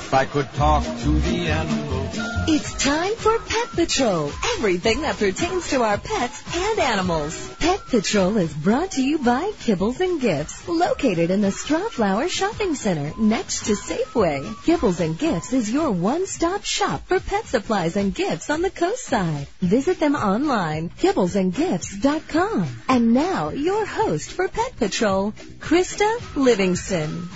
If I could talk to the animals. It's time for Pet Patrol. Everything that pertains to our pets and animals. Pet Patrol is brought to you by Kibbles and Gifts, located in the Strawflower Shopping Center next to Safeway. Kibbles and Gifts is your one-stop shop for pet supplies and gifts on the coast side. Visit them online, kibblesandgifts.com. And now, your host for Pet Patrol, Krista Livingston.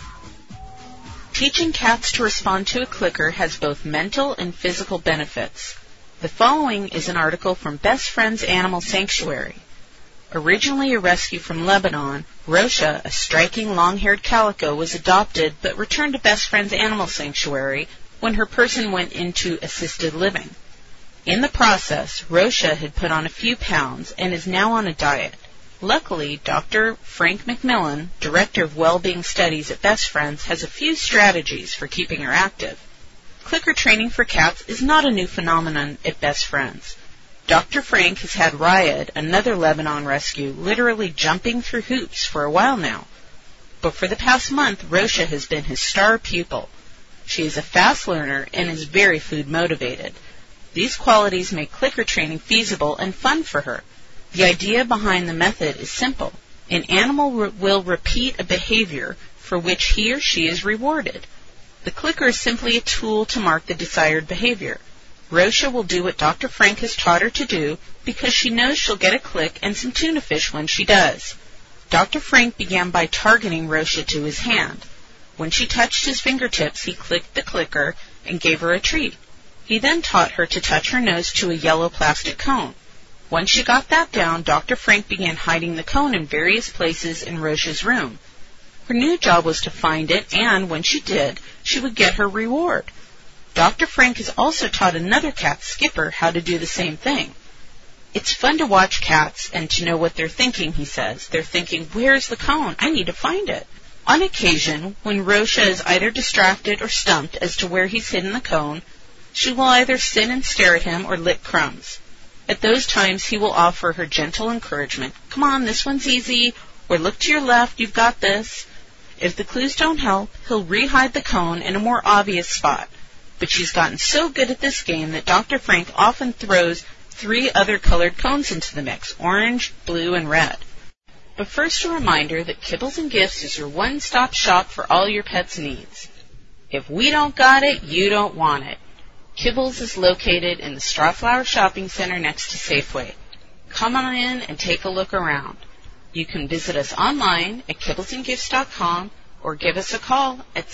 Teaching cats to respond to a clicker has both mental and physical benefits. The following is an article from Best Friends Animal Sanctuary. Originally a rescue from Lebanon, Rosha, a striking long-haired calico, was adopted but returned to Best Friends Animal Sanctuary when her person went into assisted living. In the process, Rosha had put on a few pounds and is now on a diet. Luckily, Dr. Frank McMillan, Director of Wellbeing Studies at Best Friends, has a few strategies for keeping her active. Clicker training for cats is not a new phenomenon at Best Friends. Dr. Frank has had Ryad, another Lebanon rescue, literally jumping through hoops for a while now. But for the past month, Rosha has been his star pupil. She is a fast learner and is very food motivated. These qualities make clicker training feasible and fun for her. The idea behind the method is simple. An animal will repeat a behavior for which he or she is rewarded. The clicker is simply a tool to mark the desired behavior. Rosha will do what Dr. Frank has taught her to do because she knows she'll get a click and some tuna fish when she does. Dr. Frank began by targeting Rosha to his hand. When she touched his fingertips, he clicked the clicker and gave her a treat. He then taught her to touch her nose to a yellow plastic cone. Once she got that down, Dr. Frank began hiding the cone in various places in Rosha's room. Her new job was to find it, and when she did, she would get her reward. Dr. Frank has also taught another cat, Skipper, how to do the same thing. It's fun to watch cats and to know what they're thinking, he says. They're thinking, where's the cone? I need to find it. On occasion, when Rosha is either distracted or stumped as to where he's hidden the cone, she will either sit and stare at him or lick crumbs. At those times, he will offer her gentle encouragement. Come on, this one's easy, or look to your left, you've got this. If the clues don't help, he'll re-hide the cone in a more obvious spot. But she's gotten so good at this game that Dr. Frank often throws 3 other colored cones into the mix, orange, blue, and red. But first a reminder that Kibbles and Gifts is your one-stop shop for all your pet's needs. If we don't got it, you don't want it. Kibbles is located in the Strawflower Shopping Center next to Safeway. Come on in and take a look around. You can visit us online at kibblesandgifts.com or give us a call at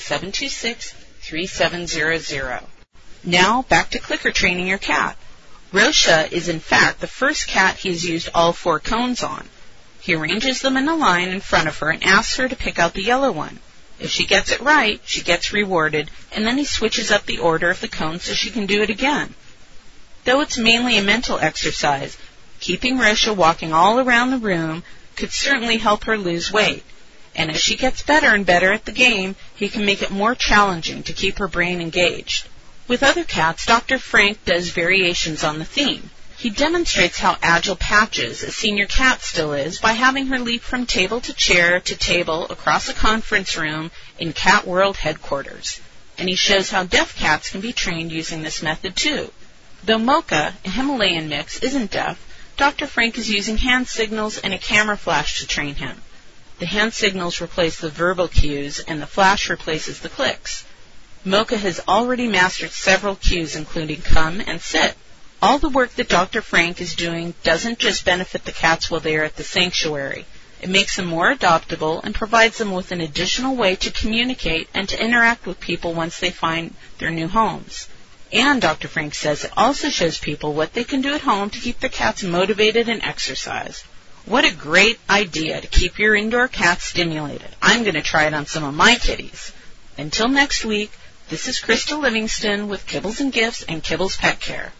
726-3700. Now, back to clicker training your cat. Rosha is in fact the first cat he has used all 4 cones on. He arranges them in a line in front of her and asks her to pick out the yellow one. If she gets it right, she gets rewarded, and then he switches up the order of the cones so she can do it again. Though it's mainly a mental exercise, keeping Rosha walking all around the room could certainly help her lose weight. And as she gets better and better at the game, he can make it more challenging to keep her brain engaged. With other cats, Dr. Frank does variations on the theme. He demonstrates how agile Patches, a senior cat, still is by having her leap from table to chair to table across a conference room in Cat World headquarters. And he shows how deaf cats can be trained using this method too. Though Mocha, a Himalayan mix, isn't deaf, Dr. Frank is using hand signals and a camera flash to train him. The hand signals replace the verbal cues and the flash replaces the clicks. Mocha has already mastered several cues including come and sit. All the work that Dr. Frank is doing doesn't just benefit the cats while they are at the sanctuary. It makes them more adoptable and provides them with an additional way to communicate and to interact with people once they find their new homes. And Dr. Frank says it also shows people what they can do at home to keep their cats motivated and exercised. What a great idea to keep your indoor cats stimulated. I'm going to try it on some of my kitties. Until next week, this is Krista Livingston with Kibbles and Gifts and Kibbles Pet Care.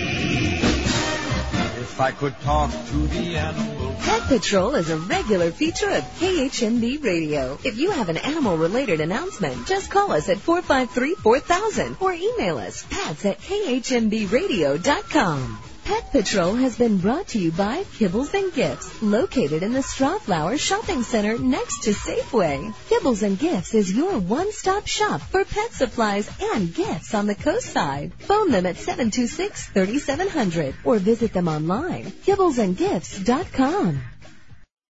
If I could talk to the animals. Pet Patrol is a regular feature of KHNB Radio. If you have an animal-related announcement, just call us at 453-4000 or email us pets@khnbradio.com. Pet Patrol has been brought to you by Kibbles and Gifts, located in the Strawflower Shopping Center next to Safeway. Kibbles and Gifts is your one-stop shop for pet supplies and gifts on the coast side. Phone them at 726-3700 or visit them online, kibblesandgifts.com.